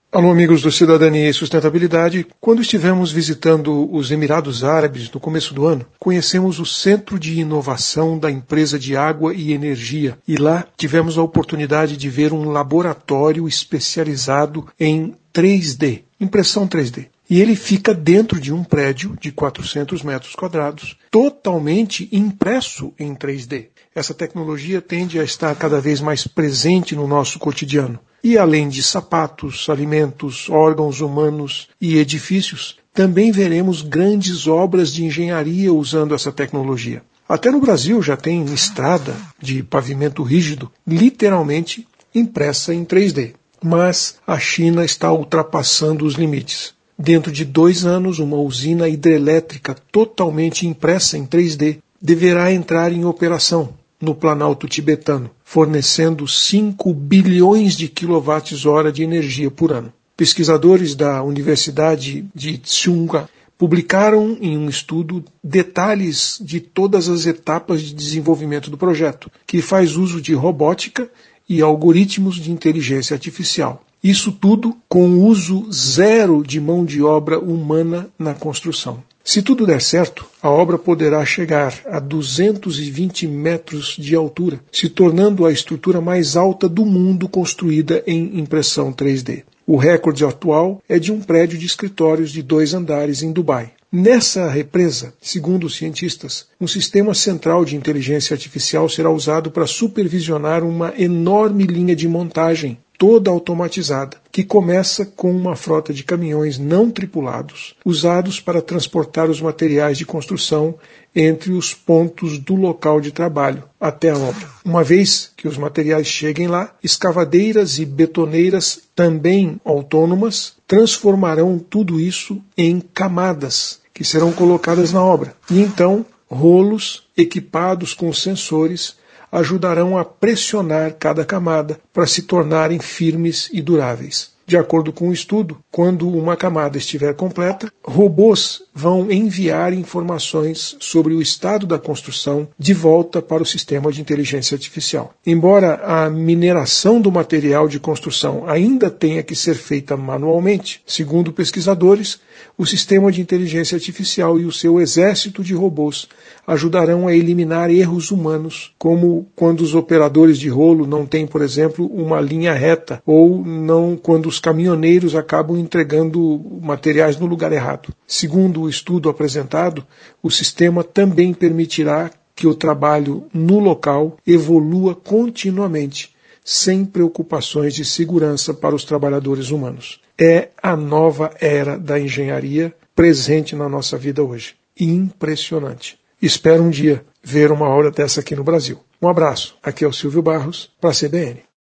Alô, amigos do Cidadania e Sustentabilidade. Quando estivemos visitando os Emirados Árabes no começo do ano, conhecemos o Centro de Inovação da Empresa de Água e Energia e lá tivemos a oportunidade de ver um laboratório especializado em 3D, impressão 3D. E ele fica dentro de um prédio de 400 metros quadrados, totalmente impresso em 3D. Essa tecnologia tende a estar cada vez mais presente no nosso cotidiano. E além de sapatos, alimentos, órgãos humanos e edifícios, também veremos grandes obras de engenharia usando essa tecnologia. Até no Brasil já tem estrada de pavimento rígido, literalmente impressa em 3D. Mas a China está ultrapassando os limites. Dentro de 2 anos, uma usina hidrelétrica totalmente impressa em 3D deverá entrar em operação no Planalto tibetano, fornecendo 5 bilhões de quilowatts-hora de energia por ano. Pesquisadores da Universidade de Tsinghua publicaram em um estudo detalhes de todas as etapas de desenvolvimento do projeto, que faz uso de robótica e algoritmos de inteligência artificial. Isso tudo com uso zero de mão de obra humana na construção. Se tudo der certo, a obra poderá chegar a 220 metros de altura, se tornando a estrutura mais alta do mundo construída em impressão 3D. O recorde atual é de um prédio de escritórios de 2 andares em Dubai. Nessa represa, segundo os cientistas, um sistema central de inteligência artificial será usado para supervisionar uma enorme linha de montagem, toda automatizada, que começa com uma frota de caminhões não tripulados, usados para transportar os materiais de construção entre os pontos do local de trabalho até a obra. Uma vez que os materiais cheguem lá, escavadeiras e betoneiras, também autônomas, transformarão tudo isso em camadas que serão colocadas na obra. E então, rolos equipados com sensores ajudarão a pressionar cada camada para se tornarem firmes e duráveis. De acordo com o estudo, quando uma camada estiver completa, robôs vão enviar informações sobre o estado da construção de volta para o sistema de inteligência artificial. Embora a mineração do material de construção ainda tenha que ser feita manualmente, segundo pesquisadores, o sistema de inteligência artificial e o seu exército de robôs ajudarão a eliminar erros humanos, como quando os operadores de rolo não têm, por exemplo, uma linha reta, ou não quando os caminhoneiros acabam entregando materiais no lugar errado. Segundo o estudo apresentado, o sistema também permitirá que o trabalho no local evolua continuamente, sem preocupações de segurança para os trabalhadores humanos. É a nova era da engenharia presente na nossa vida hoje. Impressionante. Espero um dia ver uma obra dessa aqui no Brasil. Um abraço. Aqui é o Silvio Barros, para a CBN.